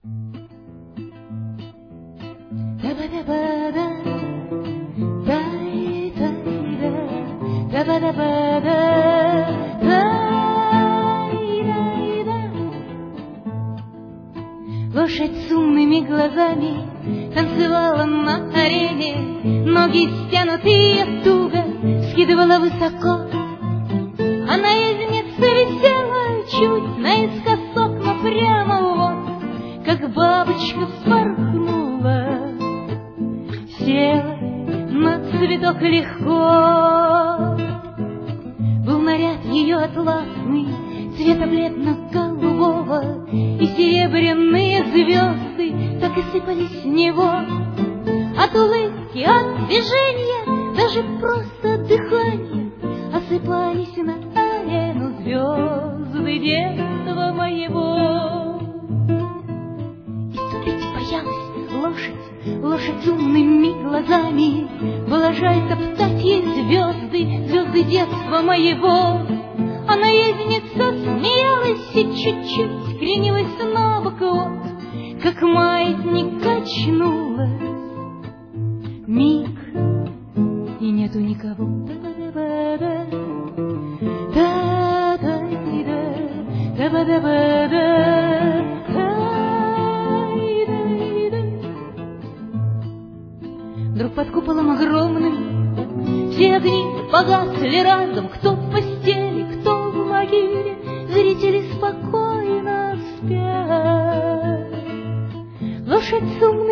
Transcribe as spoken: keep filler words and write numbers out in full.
Лошадь с умными глазами танцевала на арене, ноги стянутые туго скидывала высоко. А наездница висела чуть наискосок, но прямо вот, как бабочка вспорхнула, села на цветок легко. Был наряд ее атласный, цвета бледно-голубого, и серебряные звезды так и сыпались с него. От улыбки, от движения, даже просто от дыхания осыпались на арену звезды детства моего. И ступить боялась лошадь, лошадь с умными глазами, была жаль топтать ей звезды, звезды детства моего. А наездница смеялась и чуть-чуть кренилась на бок, вот, как маятник качнулась. Миг, и нету никого. Вдруг под куполом огромным все огни погасли разом, кто в постели, кто в могиле, зрители спокойно спят. Лошадь с умной